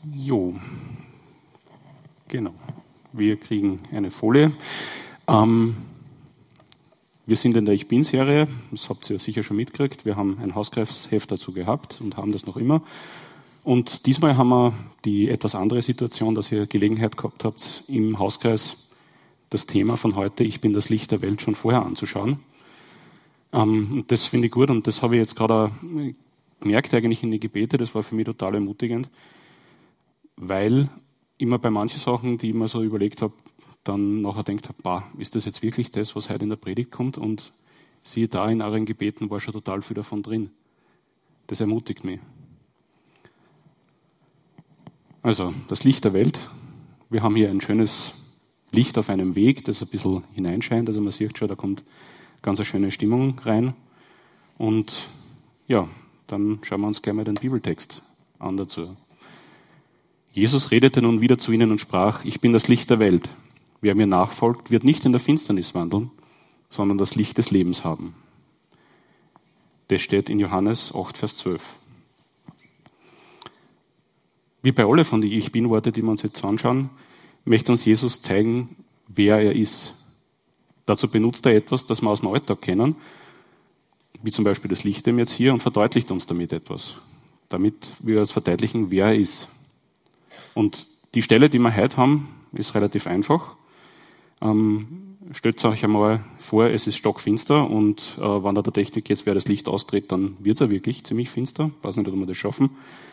Jo, genau. Wir kriegen eine Folie. Wir sind in der Ich Bin-Serie, das habt ihr sicher schon mitgekriegt. Wir haben ein Hauskreisheft dazu gehabt und haben das noch immer. Und diesmal haben wir die etwas andere Situation, dass ihr Gelegenheit gehabt habt, im Hauskreis das Thema von heute, Ich bin das Licht der Welt, schon vorher anzuschauen. Und das finde ich gut und das habe ich jetzt gerade gemerkt eigentlich in den Gebeten. Das war für mich total ermutigend, weil immer bei manchen Sachen, die ich mir so überlegt habe, dann nachher denkt habe, ist das jetzt wirklich das, was heute in der Predigt kommt? Und siehe da, in euren Gebeten war schon total viel davon drin. Das ermutigt mich. Also, das Licht der Welt. Wir haben hier ein schönes Licht auf einem Weg, das ein bisschen hineinscheint. Also man sieht schon, da kommt ganz eine schöne Stimmung rein. Und ja, dann schauen wir uns gleich mal den Bibeltext an dazu. Jesus redete nun wieder zu ihnen und sprach, ich bin das Licht der Welt. Wer mir nachfolgt, wird nicht in der Finsternis wandeln, sondern das Licht des Lebens haben. Das steht in Johannes 8, Vers 12. Wie bei alle von den Ich Bin-Worte, die wir uns jetzt anschauen, möchte uns Jesus zeigen, wer er ist. Dazu benutzt er etwas, das wir aus dem Alltag kennen, wie zum Beispiel das Licht jetzt hier, und verdeutlicht uns damit etwas, damit wir uns verdeutlichen, wer er ist. Und die Stelle, die wir heute haben, ist relativ einfach. Stellt euch einmal vor, es ist stockfinster und wenn da der Technik jetzt wer das Licht austritt, dann wird es ja wirklich ziemlich finster. Ich weiß nicht, ob wir das schaffen.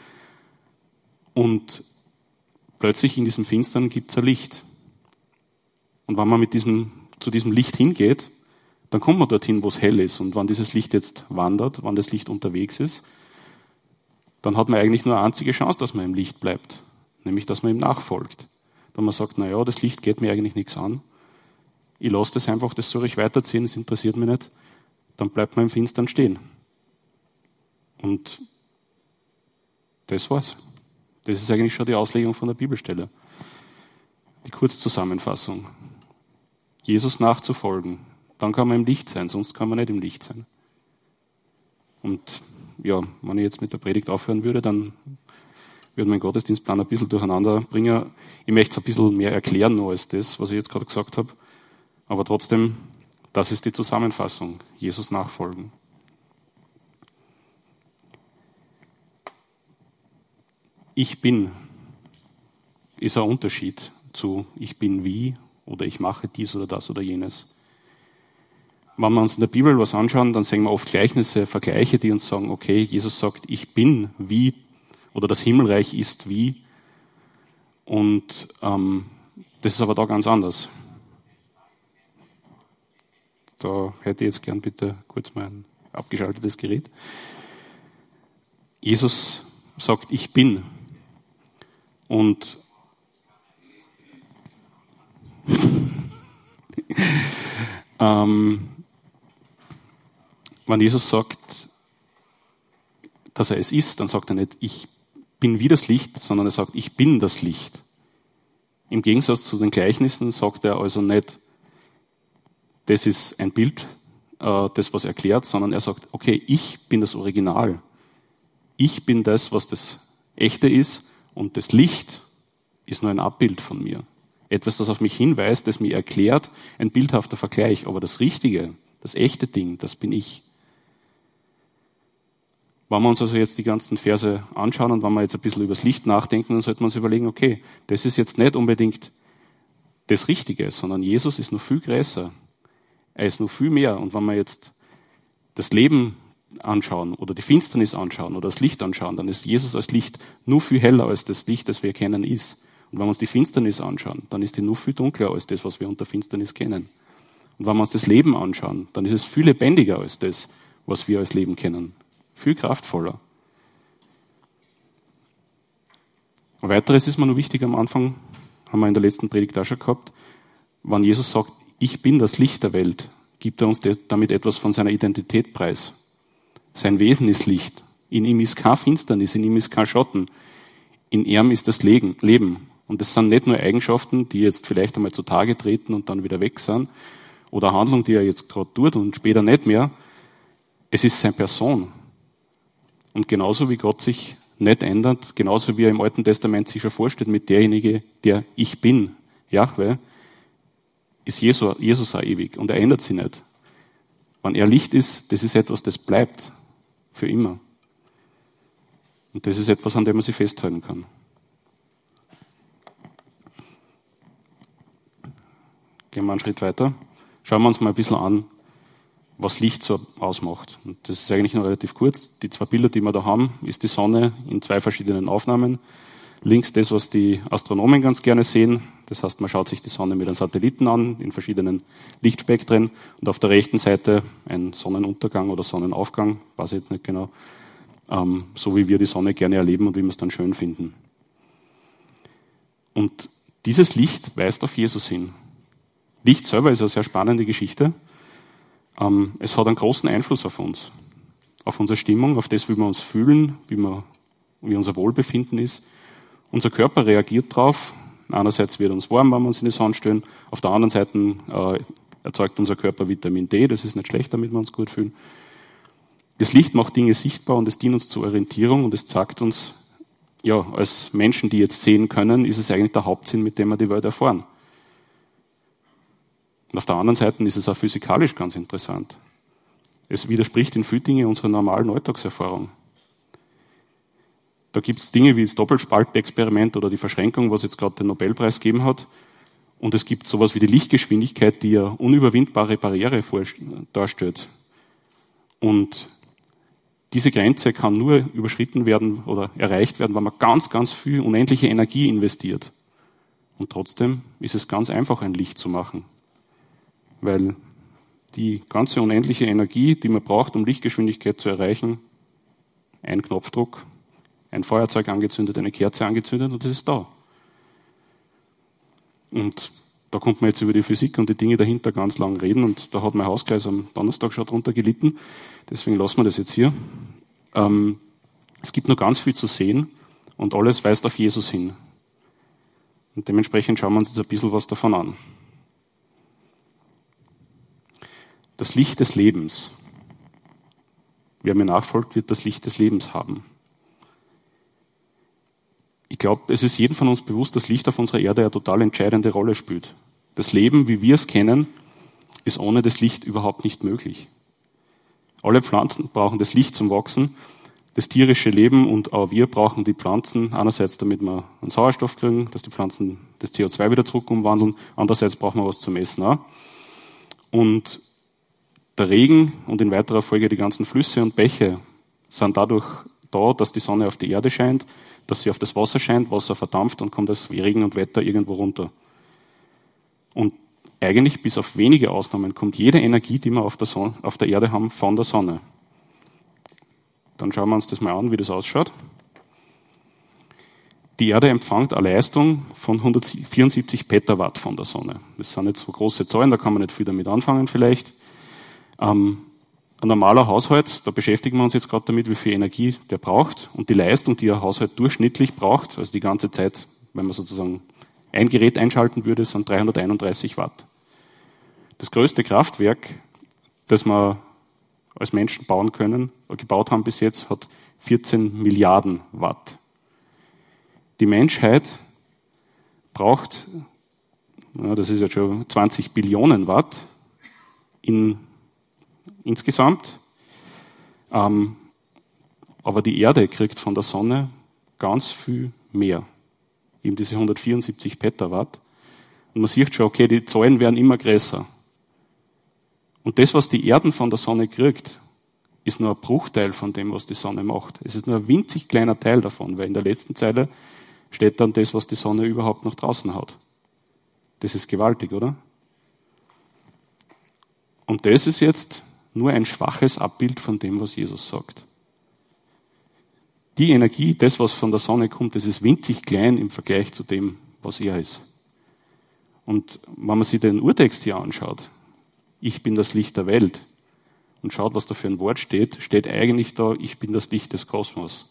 Und plötzlich in diesem Finstern gibt es ein Licht. Und wenn man zu diesem Licht hingeht, dann kommt man dorthin, wo es hell ist. Und wenn dieses Licht jetzt wandert, wenn das Licht unterwegs ist, dann hat man eigentlich nur eine einzige Chance, dass man im Licht bleibt. Nämlich, dass man ihm nachfolgt. Wenn man sagt, das Licht geht mir eigentlich nichts an. Ich lasse das einfach, das soll ich weiterziehen, das interessiert mich nicht. Dann bleibt man im Finstern stehen. Und das war's. Das ist eigentlich schon die Auslegung von der Bibelstelle. Die Kurzzusammenfassung. Jesus nachzufolgen. Dann kann man im Licht sein, sonst kann man nicht im Licht sein. Und ja, wenn ich jetzt mit der Predigt aufhören würde, dann würde mein Gottesdienstplan ein bisschen durcheinander bringen. Ich möchte es ein bisschen mehr erklären noch als das, was ich jetzt gerade gesagt habe. Aber trotzdem, das ist die Zusammenfassung. Jesus nachfolgen. Ich bin ist ein Unterschied zu ich bin wie oder ich mache dies oder das oder jenes. Wenn wir uns in der Bibel was anschauen, dann sehen wir oft Gleichnisse, Vergleiche, die uns sagen, okay, Jesus sagt, ich bin wie oder das Himmelreich ist wie. Und das ist aber da ganz anders. Da hätte ich jetzt gern bitte kurz mein abgeschaltetes Gerät. Jesus sagt, ich bin. Und wenn Jesus sagt, dass er es ist, dann sagt er nicht, ich bin wie das Licht, sondern er sagt, ich bin das Licht. Im Gegensatz zu den Gleichnissen sagt er also nicht, das ist ein Bild, das was erklärt, sondern er sagt, okay, ich bin das Original. Ich bin das, was das Echte ist und das Licht ist nur ein Abbild von mir. Etwas, das auf mich hinweist, das mir erklärt, ein bildhafter Vergleich. Aber das Richtige, das echte Ding, das bin ich. Wenn wir uns also jetzt die ganzen Verse anschauen und wenn wir jetzt ein bisschen über das Licht nachdenken, dann sollten wir uns überlegen, okay, das ist jetzt nicht unbedingt das Richtige, sondern Jesus ist noch viel größer. Er ist noch viel mehr. Und wenn wir jetzt das Leben anschauen oder die Finsternis anschauen oder das Licht anschauen, dann ist Jesus als Licht nur viel heller als das Licht, das wir kennen, ist. Und wenn wir uns die Finsternis anschauen, dann ist die nur viel dunkler als das, was wir unter Finsternis kennen. Und wenn wir uns das Leben anschauen, dann ist es viel lebendiger als das, was wir als Leben kennen. Viel kraftvoller. Ein weiteres ist mir noch wichtig am Anfang, haben wir in der letzten Predigt auch schon gehabt, wenn Jesus sagt, ich bin das Licht der Welt, gibt er uns damit etwas von seiner Identität preis. Sein Wesen ist Licht. In ihm ist kein Finsternis, in ihm ist kein Schatten. In ihm ist das Leben. Und das sind nicht nur Eigenschaften, die jetzt vielleicht einmal zutage treten und dann wieder weg sind, oder eine Handlung, die er jetzt gerade tut und später nicht mehr. Es ist seine Person. Und genauso wie Gott sich nicht ändert, genauso wie er im Alten Testament sich schon vorstellt mit derjenige, der ich bin, Jahwe, ist Jesus auch ewig und er ändert sich nicht. Wenn er Licht ist, das ist etwas, das bleibt für immer. Und das ist etwas, an dem man sich festhalten kann. Gehen wir einen Schritt weiter. Schauen wir uns mal ein bisschen an, was Licht so ausmacht. Und das ist eigentlich noch relativ kurz. Die 2 Bilder, die wir da haben, ist die Sonne in 2 verschiedenen Aufnahmen. Links das, was die Astronomen ganz gerne sehen. Das heißt, man schaut sich die Sonne mit einem Satelliten an, in verschiedenen Lichtspektren. Und auf der rechten Seite ein Sonnenuntergang oder Sonnenaufgang, weiß ich jetzt nicht genau, so wie wir die Sonne gerne erleben und wie wir es dann schön finden. Und dieses Licht weist auf Jesus hin. Licht selber ist eine sehr spannende Geschichte. Es hat einen großen Einfluss auf uns, auf unsere Stimmung, auf das, wie wir uns fühlen, wie unser Wohlbefinden ist. Unser Körper reagiert drauf. Einerseits wird uns warm, wenn wir uns in die Sonne stellen. Auf der anderen Seite erzeugt unser Körper Vitamin D. Das ist nicht schlecht, damit wir uns gut fühlen. Das Licht macht Dinge sichtbar und es dient uns zur Orientierung und es zeigt uns, ja, als Menschen, die jetzt sehen können, ist es eigentlich der Hauptsinn, mit dem wir die Welt erfahren. Und auf der anderen Seite ist es auch physikalisch ganz interessant. Es widerspricht in vielen Dingen unserer normalen Alltagserfahrung. Da gibt es Dinge wie das Doppelspaltexperiment oder die Verschränkung, was jetzt gerade den Nobelpreis gegeben hat. Und es gibt sowas wie die Lichtgeschwindigkeit, die ja unüberwindbare Barriere darstellt. Und diese Grenze kann nur überschritten werden oder erreicht werden, wenn man ganz, ganz viel unendliche Energie investiert. Und trotzdem ist es ganz einfach, ein Licht zu machen. Weil die ganze unendliche Energie, die man braucht, um Lichtgeschwindigkeit zu erreichen, ein Knopfdruck, ein Feuerzeug angezündet, eine Kerze angezündet und das ist da. Und da kommt man jetzt über die Physik und die Dinge dahinter ganz lang reden und da hat mein Hauskreis am Donnerstag schon drunter gelitten. Deswegen lassen wir das jetzt hier. Es gibt noch ganz viel zu sehen und alles weist auf Jesus hin. Und dementsprechend schauen wir uns jetzt ein bisschen was davon an. Das Licht des Lebens. Wer mir nachfolgt, wird das Licht des Lebens haben. Ich glaube, es ist jedem von uns bewusst, dass Licht auf unserer Erde eine total entscheidende Rolle spielt. Das Leben, wie wir es kennen, ist ohne das Licht überhaupt nicht möglich. Alle Pflanzen brauchen das Licht zum Wachsen, das tierische Leben und auch wir brauchen die Pflanzen, einerseits damit wir einen Sauerstoff kriegen, dass die Pflanzen das CO2 wieder zurück umwandeln, andererseits brauchen wir was zum Essen auch. Und der Regen und in weiterer Folge die ganzen Flüsse und Bäche sind dadurch da, dass die Sonne auf die Erde scheint, dass sie auf das Wasser scheint, Wasser verdampft und kommt das Regen und Wetter irgendwo runter. Und eigentlich bis auf wenige Ausnahmen kommt jede Energie, die wir auf der Erde haben, von der Sonne. Dann schauen wir uns das mal an, wie das ausschaut. Die Erde empfängt eine Leistung von 174 Petawatt von der Sonne. Das sind jetzt so große Zahlen, da kann man nicht viel damit anfangen vielleicht. Ein normaler Haushalt, da beschäftigen wir uns jetzt gerade damit, wie viel Energie der braucht. Und die Leistung, die ein Haushalt durchschnittlich braucht, also die ganze Zeit, wenn man sozusagen ein Gerät einschalten würde, sind 331 Watt. Das größte Kraftwerk, das wir als Menschen bauen können, gebaut haben bis jetzt, hat 14 Milliarden Watt. Die Menschheit braucht, das ist jetzt schon 20 Billionen Watt insgesamt. Aber die Erde kriegt von der Sonne ganz viel mehr. Eben diese 174 Petawatt. Und man sieht schon, okay, die Zahlen werden immer größer. Und das, was die Erde von der Sonne kriegt, ist nur ein Bruchteil von dem, was die Sonne macht. Es ist nur ein winzig kleiner Teil davon, weil in der letzten Zeile steht dann das, was die Sonne überhaupt nach draußen haut. Das ist gewaltig, oder? Und das ist jetzt nur ein schwaches Abbild von dem, was Jesus sagt. Die Energie, das, was von der Sonne kommt, das ist winzig klein im Vergleich zu dem, was er ist. Und wenn man sich den Urtext hier anschaut, ich bin das Licht der Welt, und schaut, was da für ein Wort steht, steht eigentlich da, ich bin das Licht des Kosmos.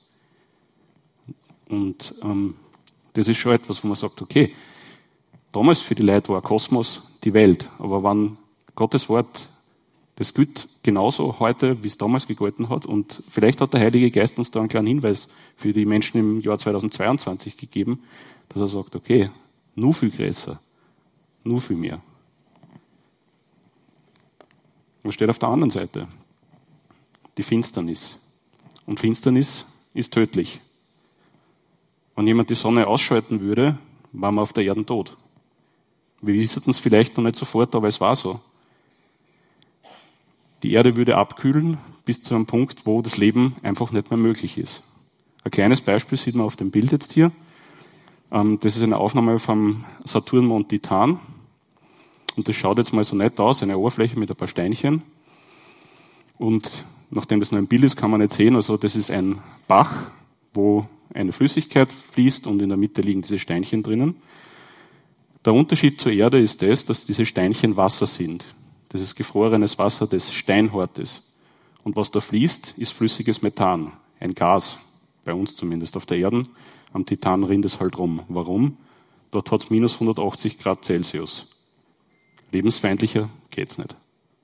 Und das ist schon etwas, wo man sagt, okay, damals für die Leute war Kosmos die Welt, aber wenn Gottes Wort Das gilt genauso heute, wie es damals gegolten hat. Und vielleicht hat der Heilige Geist uns da einen kleinen Hinweis für die Menschen im Jahr 2022 gegeben, dass er sagt, okay, nur viel größer, nur viel mehr. Was steht auf der anderen Seite? Die Finsternis. Und Finsternis ist tödlich. Wenn jemand die Sonne ausschalten würde, waren wir auf der Erde tot. Wir wissen es vielleicht noch nicht sofort, aber es war so. Die Erde würde abkühlen bis zu einem Punkt, wo das Leben einfach nicht mehr möglich ist. Ein kleines Beispiel sieht man auf dem Bild jetzt hier. Das ist eine Aufnahme vom Saturnmond Titan. Und das schaut jetzt mal so nett aus, eine Oberfläche mit ein paar Steinchen. Und nachdem das nur ein Bild ist, kann man nicht sehen, also das ist ein Bach, wo eine Flüssigkeit fließt und in der Mitte liegen diese Steinchen drinnen. Der Unterschied zur Erde ist das, dass diese Steinchen Wasser sind. Das ist gefrorenes Wasser, das steinhart ist. Und was da fließt, ist flüssiges Methan, ein Gas, bei uns zumindest auf der Erde. Am Titan rinnt es halt rum. Warum? Dort hat es minus 180 Grad Celsius. Lebensfeindlicher geht's nicht.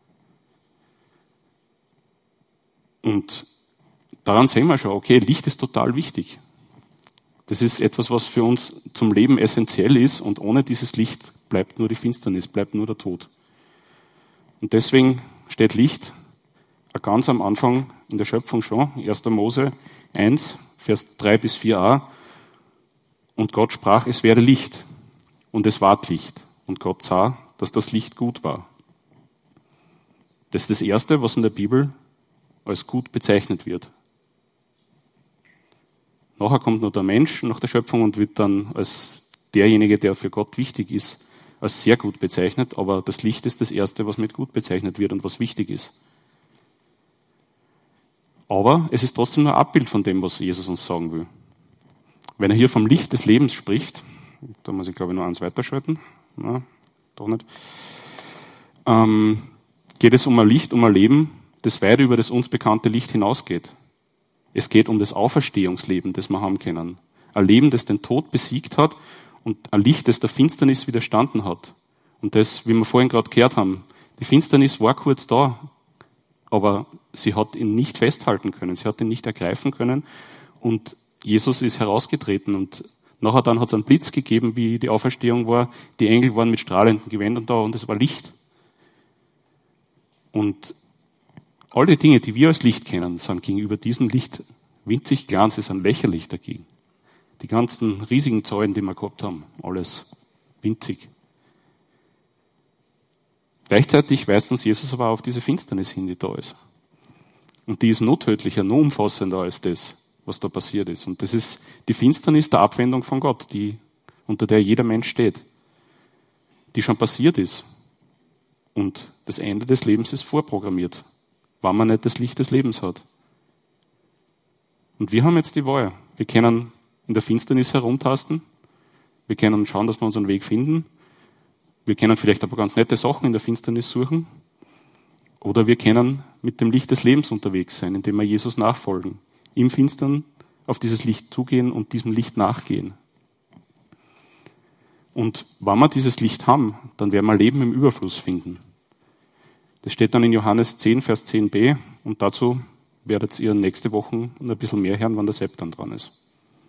Und daran sehen wir schon, okay, Licht ist total wichtig. Das ist etwas, was für uns zum Leben essentiell ist und ohne dieses Licht bleibt nur die Finsternis, bleibt nur der Tod. Und deswegen steht Licht ganz am Anfang in der Schöpfung schon, 1. Mose 1, Vers 3 bis 4a. Und Gott sprach, es werde Licht. Und es ward Licht. Und Gott sah, dass das Licht gut war. Das ist das Erste, was in der Bibel als gut bezeichnet wird. Nachher kommt noch der Mensch nach der Schöpfung und wird dann als derjenige, der für Gott wichtig ist, als sehr gut bezeichnet. Aber das Licht ist das Erste, was mit gut bezeichnet wird und was wichtig ist. Aber es ist trotzdem nur ein Abbild von dem, was Jesus uns sagen will. Wenn er hier vom Licht des Lebens spricht, da muss ich glaube ich noch eins weiterschalten, na, doch nicht, geht es um ein Licht, um ein Leben, das weit über das uns bekannte Licht hinausgeht. Es geht um das Auferstehungsleben, das wir haben können. Ein Leben, das den Tod besiegt hat und ein Licht, das der Finsternis widerstanden hat. Und das, wie wir vorhin gerade gehört haben, die Finsternis war kurz da, aber sie hat ihn nicht festhalten können, sie hat ihn nicht ergreifen können und Jesus ist herausgetreten und nachher dann hat es einen Blitz gegeben, wie die Auferstehung war. Die Engel waren mit strahlenden Gewändern da und es war Licht. Und alle Dinge, die wir als Licht kennen, sind gegenüber diesem Licht winzig klein, sie sind lächerlich dagegen. Die ganzen riesigen Zahlen, die wir gehabt haben, alles winzig. Gleichzeitig weist uns Jesus aber auf diese Finsternis hin, die da ist. Und die ist noch tödlicher, noch umfassender als das, was da passiert ist. Und das ist die Finsternis der Abwendung von Gott, unter der jeder Mensch steht, die schon passiert ist. Und das Ende des Lebens ist vorprogrammiert, wenn man nicht das Licht des Lebens hat. Und wir haben jetzt die Wahl. Wir können in der Finsternis herumtasten, wir können schauen, dass wir unseren Weg finden, wir können vielleicht aber ganz nette Sachen in der Finsternis suchen, oder wir können mit dem Licht des Lebens unterwegs sein, indem wir Jesus nachfolgen. Im Finstern auf dieses Licht zugehen und diesem Licht nachgehen. Und wenn wir dieses Licht haben, dann werden wir Leben im Überfluss finden. Das steht dann in Johannes 10, Vers 10b und dazu werdet ihr nächste Woche ein bisschen mehr hören, wann der Sepp dann dran ist.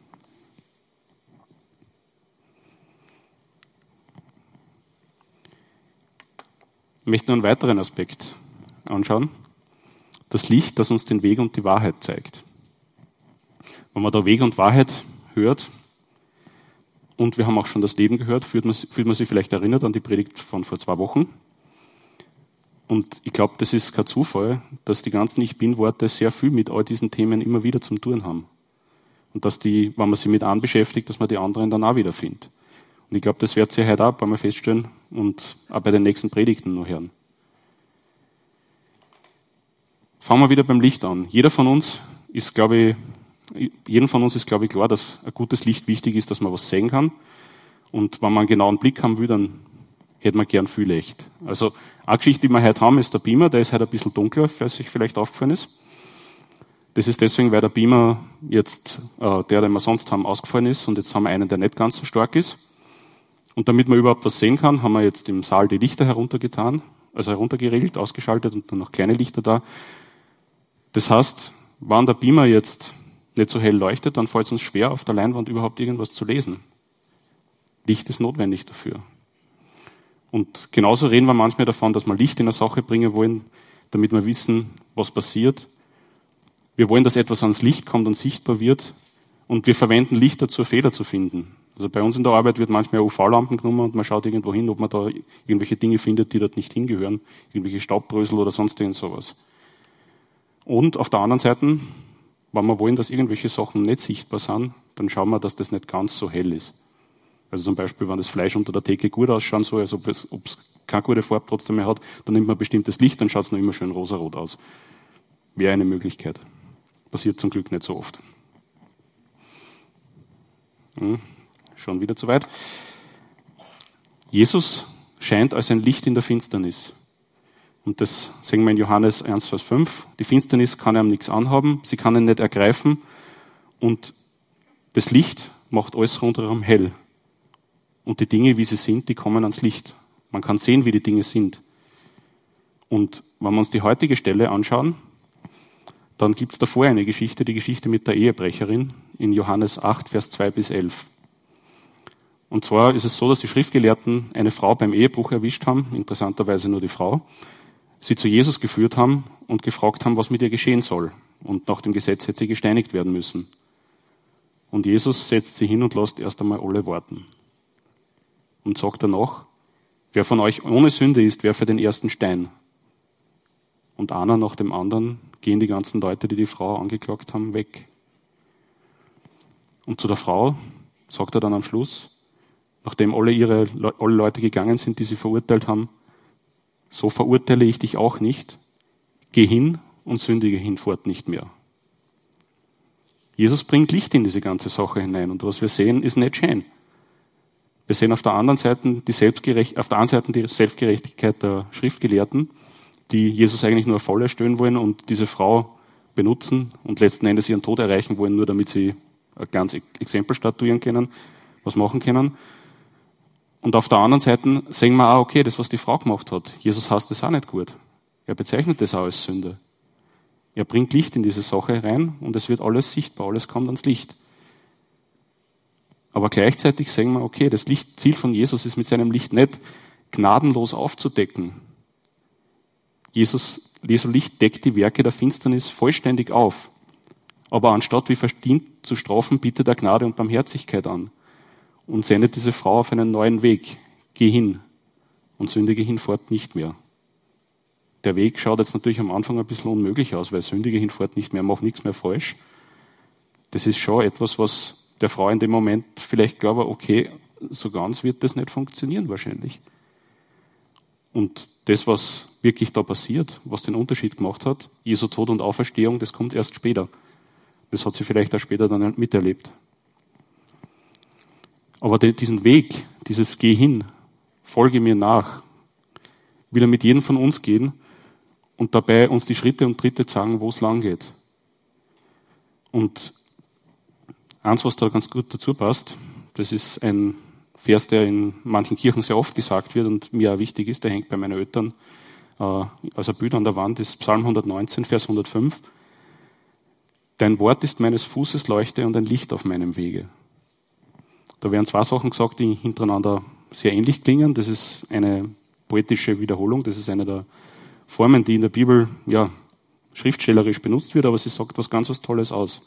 Ich möchte nur einen weiteren Aspekt anschauen. Das Licht, das uns den Weg und die Wahrheit zeigt. Wenn man da Weg und Wahrheit hört, und wir haben auch schon das Leben gehört, fühlt man sich vielleicht erinnert an die Predigt von vor 2 Wochen. Und ich glaube, das ist kein Zufall, dass die ganzen Ich-Bin-Worte sehr viel mit all diesen Themen immer wieder zum Tun haben. Und dass wenn man sich mit einem beschäftigt, dass man die anderen dann auch wieder findet. Und ich glaube, das wird ihr heute auch ein paar Mal feststellen und auch bei den nächsten Predigten noch hören. Fangen wir wieder beim Licht an. Jedem von uns ist, glaube ich, klar, dass ein gutes Licht wichtig ist, dass man was sehen kann. Und wenn man einen genauen Blick haben will, dann hätte man gern viel Licht. Also, eine Geschichte, die wir heute haben, ist der Beamer. Der ist heute ein bisschen dunkler, falls euch vielleicht aufgefallen ist. Das ist deswegen, weil der Beamer jetzt, den wir sonst haben, ausgefallen ist. Und jetzt haben wir einen, der nicht ganz so stark ist. Und damit man überhaupt was sehen kann, haben wir jetzt im Saal die Lichter heruntergetan. also heruntergeregelt, ausgeschaltet und nur noch kleine Lichter da. Das heißt, wenn der Beamer jetzt nicht so hell leuchtet, dann fällt es uns schwer, auf der Leinwand überhaupt irgendwas zu lesen. Licht ist notwendig dafür. Und genauso reden wir manchmal davon, dass wir Licht in eine Sache bringen wollen, damit wir wissen, was passiert. Wir wollen, dass etwas ans Licht kommt und sichtbar wird. Und wir verwenden Licht dazu, Fehler zu finden. Also bei uns in der Arbeit wird manchmal UV-Lampen genommen und man schaut irgendwo hin, ob man da irgendwelche Dinge findet, die dort nicht hingehören. Irgendwelche Staubbrösel oder sonst irgend sowas. Und auf der anderen Seite, wenn wir wollen, dass irgendwelche Sachen nicht sichtbar sind, dann schauen wir, dass das nicht ganz so hell ist. Also zum Beispiel, wenn das Fleisch unter der Theke gut ausschauen soll, als ob es keine gute Farbe trotzdem mehr hat, dann nimmt man bestimmtes Licht, dann schaut es noch immer schön rosarot aus. Wäre eine Möglichkeit. Passiert zum Glück nicht so oft. Schon wieder zu weit. Jesus scheint als ein Licht in der Finsternis. Und das sehen wir in Johannes 1, Vers 5. Die Finsternis kann ihm nichts anhaben, sie kann ihn nicht ergreifen. Und das Licht macht alles rundherum hell. Und die Dinge, wie sie sind, die kommen ans Licht. Man kann sehen, wie die Dinge sind. Und wenn wir uns die heutige Stelle anschauen, dann gibt es davor eine Geschichte, die Geschichte mit der Ehebrecherin in Johannes 8, Vers 2 bis 11. Und zwar ist es so, dass die Schriftgelehrten eine Frau beim Ehebruch erwischt haben, interessanterweise nur die Frau, sie zu Jesus geführt haben und gefragt haben, was mit ihr geschehen soll. Und nach dem Gesetz hätte sie gesteinigt werden müssen. Und Jesus setzt sie hin und lässt erst einmal alle warten. Und sagt danach, wer von euch ohne Sünde ist, werfe den ersten Stein. Und einer nach dem anderen gehen die ganzen Leute, die die Frau angeklagt haben, weg. Und zu der Frau sagt er dann am Schluss, nachdem alle Leute gegangen sind, die sie verurteilt haben, so verurteile ich dich auch nicht, geh hin und sündige hinfort nicht mehr. Jesus bringt Licht in diese ganze Sache hinein und was wir sehen, ist nicht schön. Wir sehen auf der anderen Seite die Selbstgerechtigkeit der Schriftgelehrten, die Jesus eigentlich nur voll erstellen wollen und diese Frau benutzen und letzten Endes ihren Tod erreichen wollen, nur damit sie ein ganz Exempel statuieren können, was machen können. Und auf der anderen Seite sehen wir auch, okay, das, was die Frau gemacht hat, Jesus hasst das auch nicht gut. Er bezeichnet das auch als Sünde. Er bringt Licht in diese Sache rein und es wird alles sichtbar, alles kommt ans Licht. Aber gleichzeitig sehen wir, okay, das Ziel von Jesus ist mit seinem Licht nicht gnadenlos aufzudecken. Jesu Licht deckt die Werke der Finsternis vollständig auf. Aber anstatt wie verdient zu strafen, bietet er Gnade und Barmherzigkeit an und sendet diese Frau auf einen neuen Weg. Geh hin und sündige hinfort nicht mehr. Der Weg schaut jetzt natürlich am Anfang ein bisschen unmöglich aus, weil sündige hinfort nicht mehr, mach nichts mehr falsch. Das ist schon etwas, was der Frau in dem Moment vielleicht glaube, okay, so ganz wird das nicht funktionieren wahrscheinlich. Und das, was wirklich da passiert, was den Unterschied gemacht hat, Jesu Tod und Auferstehung, das kommt erst später. Das hat sie vielleicht auch später dann miterlebt. Aber diesen Weg, dieses Geh hin, folge mir nach, will er mit jedem von uns gehen und dabei uns die Schritte und Tritte zeigen, wo es lang geht. Und eins, was da ganz gut dazu passt, das ist ein Vers, der in manchen Kirchen sehr oft gesagt wird und mir auch wichtig ist, der hängt bei meinen Eltern als ein Bild an der Wand, ist Psalm 119, Vers 105. Dein Wort ist meines Fußes Leuchte und ein Licht auf meinem Wege. Da werden zwei Sachen gesagt, die hintereinander sehr ähnlich klingen. Das ist eine poetische Wiederholung, das ist eine der Formen, die in der Bibel ja schriftstellerisch benutzt wird, aber sie sagt was ganz was Tolles aus.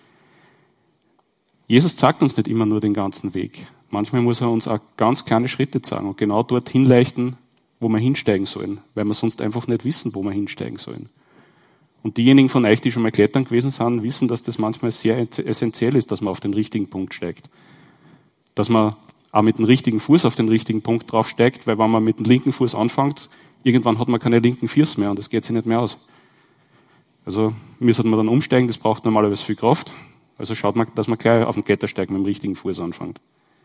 Jesus zeigt uns nicht immer nur den ganzen Weg. Manchmal muss er uns auch ganz kleine Schritte zeigen und genau dort hinleichten, wo wir hinsteigen sollen, weil wir sonst einfach nicht wissen, wo wir hinsteigen sollen. Und diejenigen von euch, die schon mal klettern gewesen sind, wissen, dass das manchmal sehr essentiell ist, dass man auf den richtigen Punkt steigt. Dass man auch mit dem richtigen Fuß auf den richtigen Punkt draufsteigt, weil wenn man mit dem linken Fuß anfängt, irgendwann hat man keine linken Füße mehr und das geht sich nicht mehr aus. Also müsste man dann umsteigen, das braucht normalerweise viel Kraft. Also schaut man, dass man gleich auf den Klettersteig mit dem richtigen Fuß anfängt.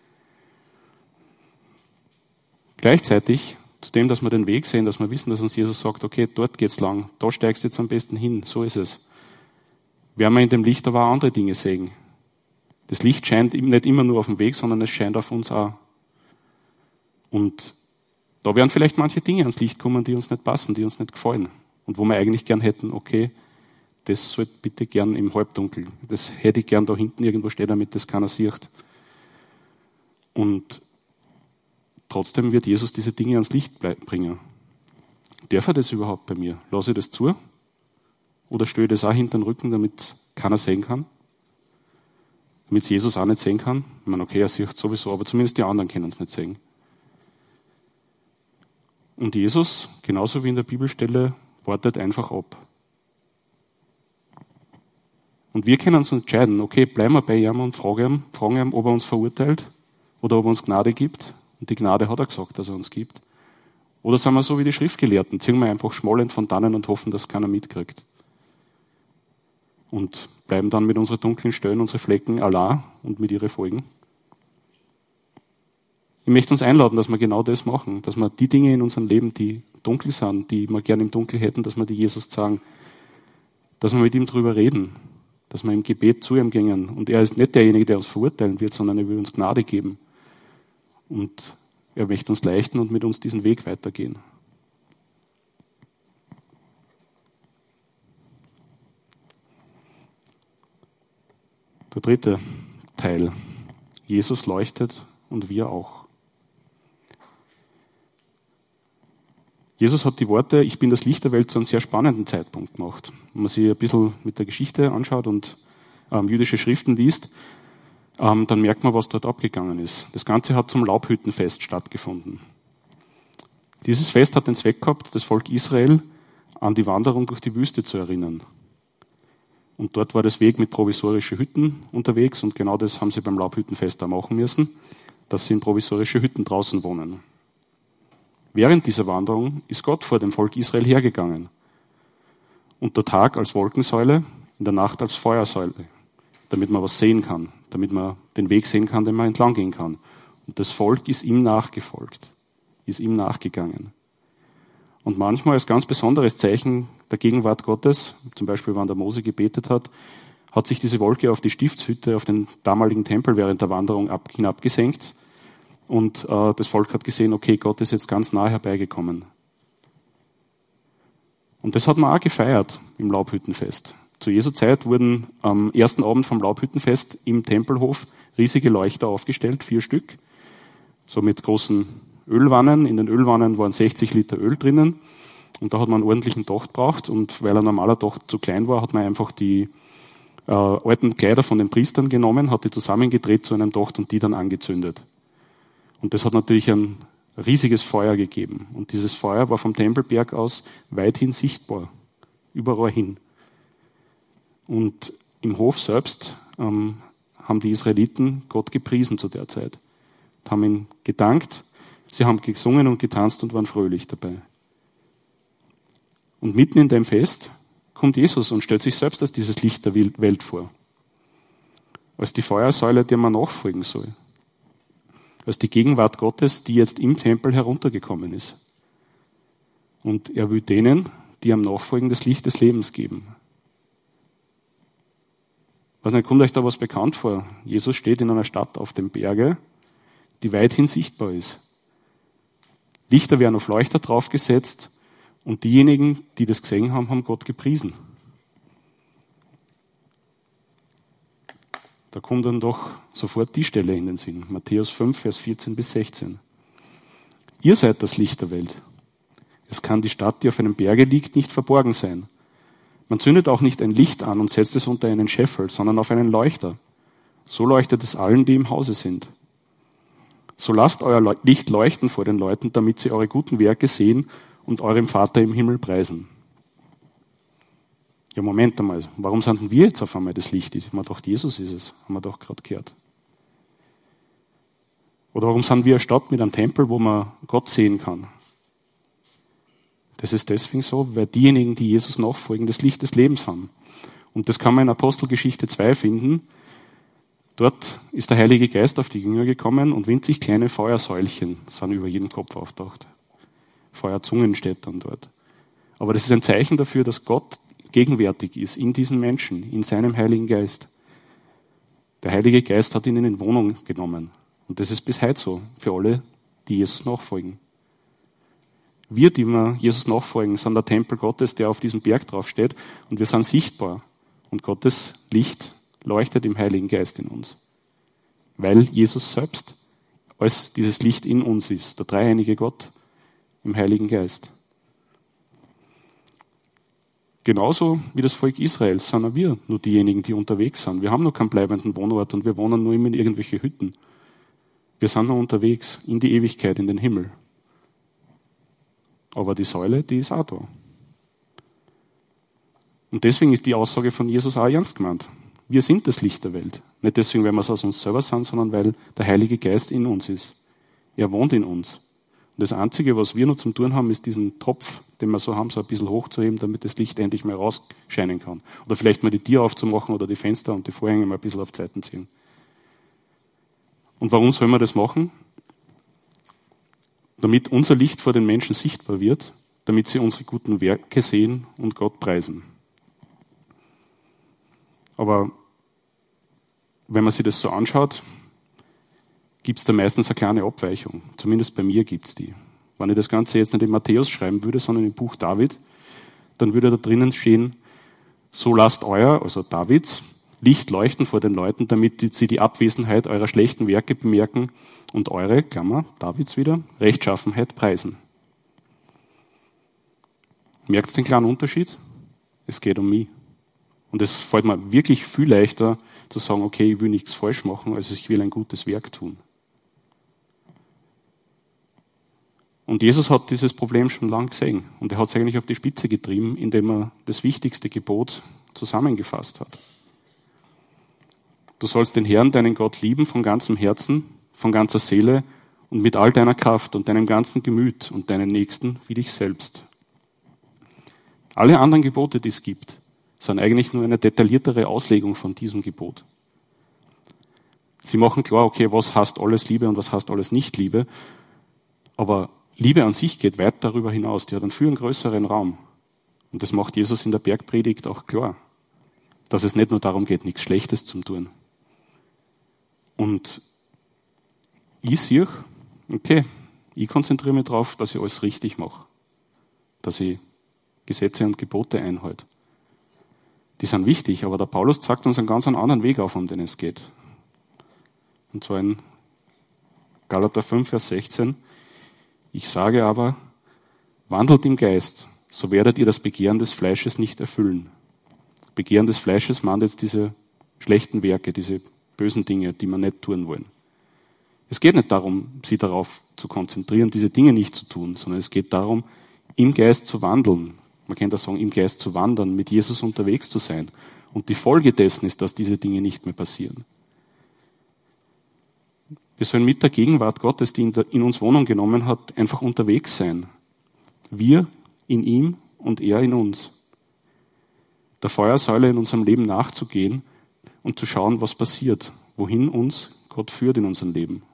Gleichzeitig, zu dem, dass wir den Weg sehen, dass wir wissen, dass uns Jesus sagt, okay, dort geht's lang, da steigst du jetzt am besten hin, so ist es. Werden wir in dem Licht aber auch andere Dinge sehen. Das Licht scheint nicht immer nur auf dem Weg, sondern es scheint auf uns auch. Und Da werden vielleicht manche Dinge ans Licht kommen, die uns nicht passen, die uns nicht gefallen. Und wo wir eigentlich gern hätten, okay, das sollte bitte gern im Halbdunkel. Das hätte ich gern da hinten irgendwo stehen, damit das keiner sieht. Und trotzdem wird Jesus diese Dinge ans Licht bringen. Darf er das überhaupt bei mir? Lasse ich das zu? Oder stelle ich das auch hinter den Rücken, damit keiner sehen kann? Damit es Jesus auch nicht sehen kann? Ich meine, okay, er sieht sowieso, aber zumindest die anderen können es nicht sehen. Und Jesus, genauso wie in der Bibelstelle, wartet einfach ab. Und wir können uns entscheiden, okay, bleiben wir bei ihm und fragen ihn, ob er uns verurteilt oder ob er uns Gnade gibt. Und die Gnade hat er gesagt, dass er uns gibt. Oder sind wir so wie die Schriftgelehrten, ziehen wir einfach schmollend von dannen und hoffen, dass keiner mitkriegt. Und bleiben dann mit unseren dunklen Stellen, unsere Flecken allein und mit ihren Folgen. Ich möchte uns einladen, dass wir genau das machen, dass wir die Dinge in unserem Leben, die dunkel sind, die wir gerne im Dunkeln hätten, dass wir die Jesus sagen, dass wir mit ihm drüber reden, dass wir im Gebet zu ihm gehen. Und er ist nicht derjenige, der uns verurteilen wird, sondern er will uns Gnade geben. Und er möchte uns leichten und mit uns diesen Weg weitergehen. Der dritte Teil. Jesus leuchtet und wir auch. Jesus hat die Worte, ich bin das Licht der Welt, zu einem sehr spannenden Zeitpunkt gemacht. Wenn man sich ein bisschen mit der Geschichte anschaut und jüdische Schriften liest, dann merkt man, was dort abgegangen ist. Das Ganze hat zum Laubhüttenfest stattgefunden. Dieses Fest hat den Zweck gehabt, das Volk Israel an die Wanderung durch die Wüste zu erinnern. Und dort war das Weg mit provisorischen Hütten unterwegs und genau das haben sie beim Laubhüttenfest da machen müssen, dass sie in provisorische Hütten draußen wohnen. Während dieser Wanderung ist Gott vor dem Volk Israel hergegangen. Und der Tag als Wolkensäule, in der Nacht als Feuersäule, damit man was sehen kann, damit man den Weg sehen kann, den man entlang gehen kann. Und das Volk ist ihm nachgefolgt, ist ihm nachgegangen. Und manchmal als ganz besonderes Zeichen der Gegenwart Gottes, zum Beispiel, wenn der Mose gebetet hat, hat sich diese Wolke auf die Stiftshütte, auf den damaligen Tempel während der Wanderung hinabgesenkt. Und das Volk hat gesehen, okay, Gott ist jetzt ganz nah herbeigekommen. Und das hat man auch gefeiert im Laubhüttenfest. Zu Jesu Zeit wurden am ersten Abend vom Laubhüttenfest im Tempelhof riesige Leuchter aufgestellt, 4 Stück, so mit großen Ölwannen. In den Ölwannen waren 60 Liter Öl drinnen und da hat man einen ordentlichen Docht gebraucht und weil ein normaler Docht zu klein war, hat man einfach die alten Kleider von den Priestern genommen, hat die zusammengedreht zu einem Docht und die dann angezündet. Und das hat natürlich ein riesiges Feuer gegeben. Und dieses Feuer war vom Tempelberg aus weithin sichtbar, überall hin. Und im Hof selbst haben die Israeliten Gott gepriesen zu der Zeit, haben ihn gedankt, sie haben gesungen und getanzt und waren fröhlich dabei. Und mitten in dem Fest kommt Jesus und stellt sich selbst als dieses Licht der Welt vor. Als die Feuersäule, der man nachfolgen soll. Als die Gegenwart Gottes, die jetzt im Tempel heruntergekommen ist. Und er will denen, die am Nachfolgen, das Licht des Lebens geben. Was nicht, kommt euch da was bekannt vor? Jesus steht in einer Stadt auf dem Berge, die weithin sichtbar ist. Lichter werden auf Leuchter draufgesetzt und diejenigen, die das gesehen haben, haben Gott gepriesen. Da kommt dann doch sofort die Stelle in den Sinn. Matthäus 5, Vers 14 bis 16. Ihr seid das Licht der Welt. Es kann die Stadt, die auf einem Berge liegt, nicht verborgen sein. Man zündet auch nicht ein Licht an und setzt es unter einen Scheffel, sondern auf einen Leuchter. So leuchtet es allen, die im Hause sind. So lasst euer Licht leuchten vor den Leuten, damit sie eure guten Werke sehen und eurem Vater im Himmel preisen. Ja, Moment einmal, warum sind denn wir jetzt auf einmal das Licht? Ich habe mir gedacht, Jesus ist es, haben wir doch gerade gehört. Oder warum sind wir eine Stadt mit einem Tempel, wo man Gott sehen kann? Das ist deswegen so, weil diejenigen, die Jesus nachfolgen, das Licht des Lebens haben. Und das kann man in Apostelgeschichte 2 finden. Dort ist der Heilige Geist auf die Jünger gekommen und winzig kleine Feuersäulchen sind über jedem Kopf auftaucht. Feuerzungen steht dann dort. Aber das ist ein Zeichen dafür, dass Gott gegenwärtig ist in diesen Menschen, in seinem Heiligen Geist. Der Heilige Geist hat ihn in Wohnung genommen. Und das ist bis heute so, für alle, die Jesus nachfolgen. Wir, die wir Jesus nachfolgen, sind der Tempel Gottes, der auf diesem Berg draufsteht, und wir sind sichtbar. Und Gottes Licht leuchtet im Heiligen Geist in uns. Weil Jesus selbst als dieses Licht in uns ist, der dreieinige Gott im Heiligen Geist. Genauso wie das Volk Israels sind auch wir nur diejenigen, die unterwegs sind. Wir haben noch keinen bleibenden Wohnort und wir wohnen nur immer in irgendwelche Hütten. Wir sind noch unterwegs in die Ewigkeit, in den Himmel. Aber die Säule, die ist auch da. Und deswegen ist die Aussage von Jesus auch ernst gemeint. Wir sind das Licht der Welt. Nicht deswegen, weil wir es aus uns selber sind, sondern weil der Heilige Geist in uns ist. Er wohnt in uns. Und das Einzige, was wir noch zum tun haben, ist diesen Topf, den wir so haben, so ein bisschen hochzuheben, damit das Licht endlich mal rausscheinen kann. Oder vielleicht mal die Tür aufzumachen oder die Fenster und die Vorhänge mal ein bisschen auf die Seiten ziehen. Und warum sollen wir das machen? Damit unser Licht vor den Menschen sichtbar wird, damit sie unsere guten Werke sehen und Gott preisen. Aber wenn man sich das so anschaut, gibt es da meistens eine kleine Abweichung. Zumindest bei mir gibt es die. Wenn ich das Ganze jetzt nicht in Matthäus schreiben würde, sondern im Buch David, dann würde da drinnen stehen, so lasst euer, also Davids, Licht leuchten vor den Leuten, damit sie die Abwesenheit eurer schlechten Werke bemerken und eure, Klammer, Davids wieder, Rechtschaffenheit preisen. Merkt ihr den kleinen Unterschied? Es geht um mich. Und es fällt mir wirklich viel leichter zu sagen, okay, ich will nichts falsch machen, also ich will ein gutes Werk tun. Und Jesus hat dieses Problem schon lange gesehen. Und er hat es eigentlich auf die Spitze getrieben, indem er das wichtigste Gebot zusammengefasst hat. Du sollst den Herrn, deinen Gott, lieben von ganzem Herzen, von ganzer Seele und mit all deiner Kraft und deinem ganzen Gemüt und deinen Nächsten wie dich selbst. Alle anderen Gebote, die es gibt, sind eigentlich nur eine detailliertere Auslegung von diesem Gebot. Sie machen klar, okay, was heißt alles Liebe und was heißt alles Nicht-Liebe, aber Liebe an sich geht weit darüber hinaus, die hat einen viel größeren Raum. Und das macht Jesus in der Bergpredigt auch klar, dass es nicht nur darum geht, nichts Schlechtes zu tun. Und ich sehe, okay, ich konzentriere mich darauf, dass ich alles richtig mache, dass ich Gesetze und Gebote einhalte. Die sind wichtig, aber der Paulus zeigt uns einen ganz anderen Weg auf, um den es geht. Und zwar in Galater 5, Vers 16. Ich sage aber, wandelt im Geist, so werdet ihr das Begehren des Fleisches nicht erfüllen. Begehren des Fleisches meint jetzt diese schlechten Werke, diese bösen Dinge, die wir nicht tun wollen. Es geht nicht darum, sie darauf zu konzentrieren, diese Dinge nicht zu tun, sondern es geht darum, im Geist zu wandeln. Man kann auch sagen, im Geist zu wandern, mit Jesus unterwegs zu sein. Und die Folge dessen ist, dass diese Dinge nicht mehr passieren. Wir sollen mit der Gegenwart Gottes, die in uns Wohnung genommen hat, einfach unterwegs sein. Wir in ihm und er in uns. Der Feuersäule in unserem Leben nachzugehen und zu schauen, was passiert, wohin uns Gott führt in unserem Leben.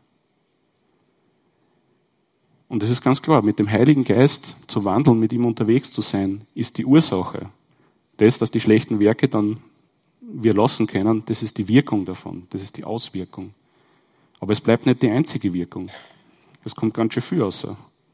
Und es ist ganz klar, mit dem Heiligen Geist zu wandeln, mit ihm unterwegs zu sein, ist die Ursache. Das, dass die schlechten Werke dann wir lassen können, das ist die Wirkung davon, das ist die Auswirkung. Aber es bleibt nicht die einzige Wirkung. Es kommt ganz schön viel raus.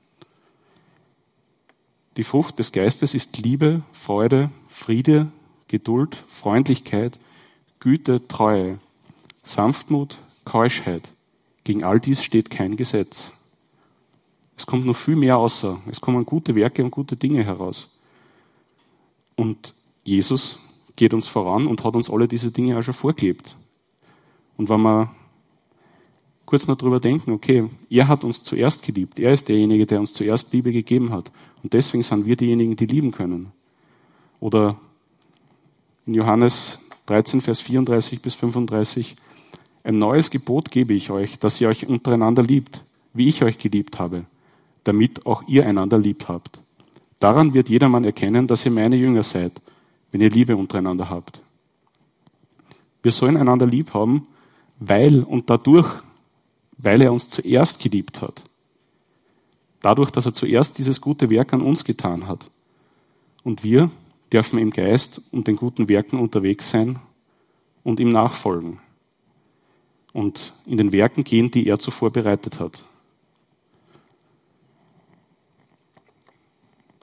Die Frucht des Geistes ist Liebe, Freude, Friede, Geduld, Freundlichkeit, Güte, Treue, Sanftmut, Keuschheit. Gegen all dies steht kein Gesetz. Es kommt noch viel mehr außer. Es kommen gute Werke und gute Dinge heraus. Und Jesus geht uns voran und hat uns alle diese Dinge auch schon vorgelebt. Und wenn wir kurz noch drüber denken, okay, er hat uns zuerst geliebt. Er ist derjenige, der uns zuerst Liebe gegeben hat. Und deswegen sind wir diejenigen, die lieben können. Oder in Johannes 13, Vers 34 bis 35, ein neues Gebot gebe ich euch, dass ihr euch untereinander liebt, wie ich euch geliebt habe, damit auch ihr einander lieb habt. Daran wird jedermann erkennen, dass ihr meine Jünger seid, wenn ihr Liebe untereinander habt. Wir sollen einander lieb haben, weil er uns zuerst geliebt hat. Dadurch, dass er zuerst dieses gute Werk an uns getan hat. Und wir dürfen im Geist und den guten Werken unterwegs sein und ihm nachfolgen. Und in den Werken gehen, die er zuvor bereitet hat.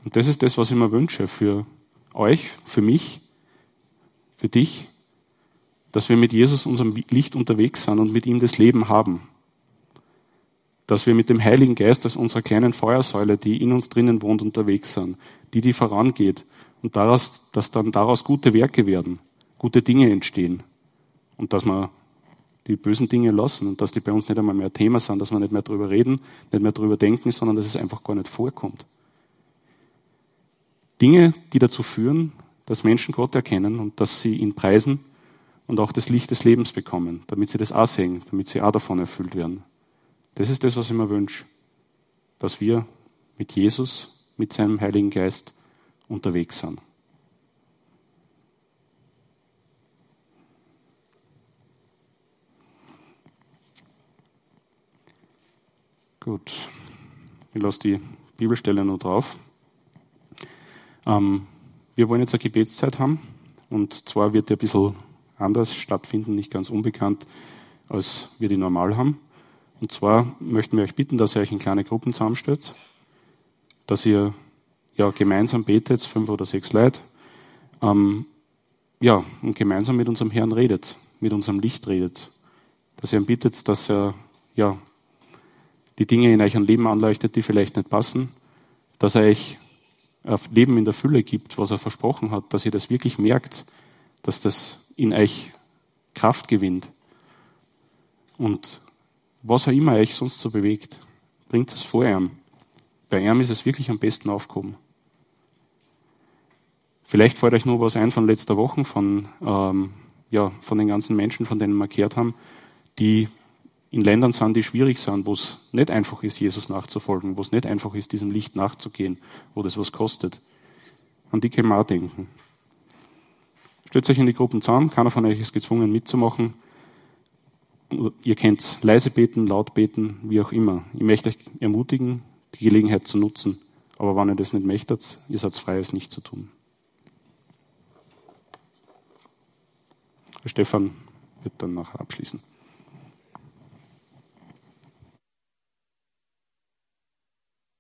Und das ist das, was ich mir wünsche für euch, für mich, für dich, dass wir mit Jesus, unserem Licht, unterwegs sind und mit ihm das Leben haben. Dass wir mit dem Heiligen Geist als unserer kleinen Feuersäule, die in uns drinnen wohnt, unterwegs sind, die vorangeht und dass dann daraus gute Werke werden, gute Dinge entstehen und dass wir die bösen Dinge lassen und dass die bei uns nicht einmal mehr Thema sind, dass wir nicht mehr drüber reden, nicht mehr drüber denken, sondern dass es einfach gar nicht vorkommt. Dinge, die dazu führen, dass Menschen Gott erkennen und dass sie ihn preisen und auch das Licht des Lebens bekommen, damit sie das auch sehen, damit sie auch davon erfüllt werden. Das ist das, was ich mir wünsche, dass wir mit Jesus, mit seinem Heiligen Geist unterwegs sind. Gut, ich lasse die Bibelstelle noch drauf. Wir wollen jetzt eine Gebetszeit haben und zwar wird die ein bisschen anders stattfinden, nicht ganz unbekannt, als wir die normal haben. Und zwar möchten wir euch bitten, dass ihr euch in kleine Gruppen zusammenstellt, dass ihr gemeinsam betet, 5 oder 6 Leute, und gemeinsam mit unserem Herrn redet, mit unserem Licht redet, dass ihr ihn bittet, dass er die Dinge in euch ein Leben anleuchtet, die vielleicht nicht passen, dass er euch ein Leben in der Fülle gibt, was er versprochen hat, dass ihr das wirklich merkt, dass das in euch Kraft gewinnt. Und was auch immer euch sonst so bewegt, bringt es vor ihm. Bei ihm ist es wirklich am besten aufgehoben. Vielleicht fällt euch noch was ein von letzter Woche, von den ganzen Menschen, von denen wir gehört haben, die in Ländern sind, die schwierig sind, wo es nicht einfach ist, Jesus nachzufolgen, wo es nicht einfach ist, diesem Licht nachzugehen, wo das was kostet. An die können wir auch denken. Stellt euch in die Gruppen zusammen, keiner von euch ist gezwungen mitzumachen. Ihr könnt leise beten, laut beten, wie auch immer. Ich möchte euch ermutigen, die Gelegenheit zu nutzen. Aber wenn ihr das nicht möchtet, ihr seid frei, es nicht zu tun. Der Stefan wird dann nachher abschließen.